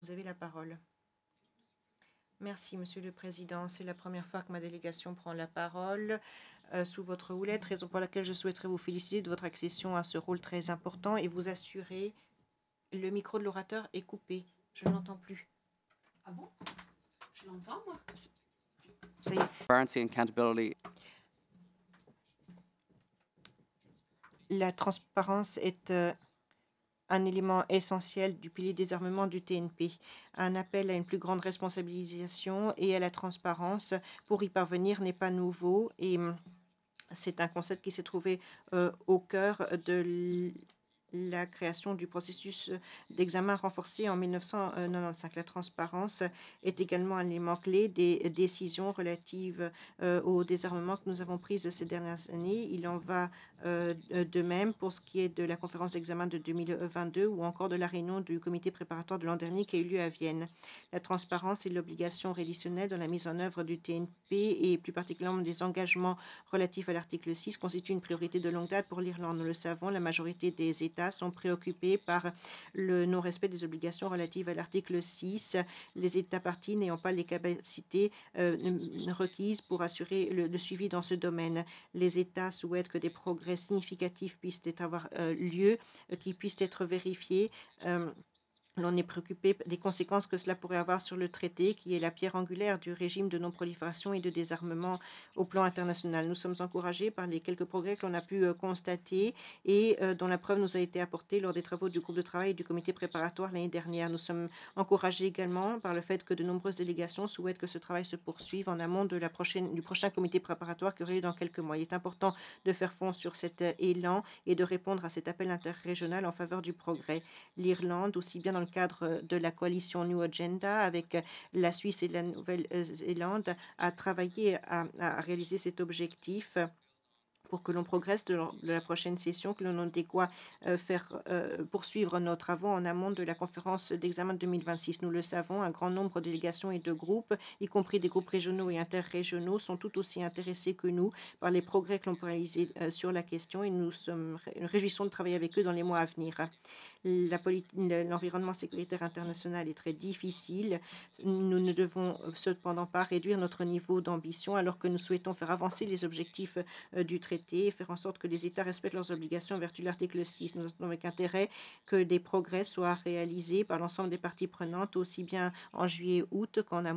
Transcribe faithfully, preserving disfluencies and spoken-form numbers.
Vous avez la parole. Merci, Monsieur le Président. C'est la première fois que ma délégation prend la parole euh, sous votre houlette, raison pour laquelle je souhaiterais vous féliciter de votre accession à ce rôle très important et vous assurer le micro de l'orateur est coupé. Je ne l'entends plus. Ah bon? Je l'entends, moi. Ça y est. Transparency and accountability. La transparence est euh, un élément essentiel du pilier des armements du T N P. Un appel à une plus grande responsabilisation et à la transparence pour y parvenir n'est pas nouveau et hum, c'est un concept qui s'est trouvé euh, au cœur de la création du processus d'examen renforcé en mille neuf cent quatre-vingt-quinze. La transparence est également un élément clé des décisions relatives euh, au désarmement que nous avons prises ces dernières années. Il en va euh, de même pour ce qui est de la conférence d'examen de deux mille vingt-deux ou encore de la réunion du comité préparatoire de l'an dernier qui a eu lieu à Vienne. La transparence est l'obligation réditionnelle dans la mise en œuvre du T N P et plus particulièrement des engagements relatifs à l'article six constitue une priorité de longue date pour l'Irlande. Nous le savons, la majorité des États sont préoccupés par le non-respect des obligations relatives à l'article six, les États parties n'ayant pas les capacités euh, requises pour assurer le, le suivi dans ce domaine. Les États souhaitent que des progrès significatifs puissent avoir euh, lieu, euh, qui puissent être vérifiés. Euh, L'on est préoccupé des conséquences que cela pourrait avoir sur le traité, qui est la pierre angulaire du régime de non-prolifération et de désarmement au plan international. Nous sommes encouragés par les quelques progrès que l'on a pu euh, constater et euh, dont la preuve nous a été apportée lors des travaux du groupe de travail et du comité préparatoire l'année dernière. Nous sommes encouragés également par le fait que de nombreuses délégations souhaitent que ce travail se poursuive en amont de la prochaine, du prochain comité préparatoire qui aurait lieu dans quelques mois. Il est important de faire fond sur cet euh, élan et de répondre à cet appel interrégional en faveur du progrès. L'Irlande, aussi bien dans le cadre de la coalition New Agenda avec la Suisse et la Nouvelle-Zélande, a travaillé à, à réaliser cet objectif pour que l'on progresse de la prochaine session, que l'on ait quoi euh, faire euh, poursuivre nos travaux en amont de la conférence d'examen de deux mille vingt-six. Nous le savons, un grand nombre de délégations et de groupes, y compris des groupes régionaux et interrégionaux, sont tout aussi intéressés que nous par les progrès que l'on peut réaliser euh, sur la question et nous sommes réjouissons de travailler avec eux dans les mois à venir. L'environnement sécuritaire international est très difficile. Nous ne devons cependant pas réduire notre niveau d'ambition alors que nous souhaitons faire avancer les objectifs euh, du traité et faire en sorte que les États respectent leurs obligations en vertu de l'article six. Nous attendons avec intérêt que des progrès soient réalisés par l'ensemble des parties prenantes, aussi bien en juillet-août qu'en amont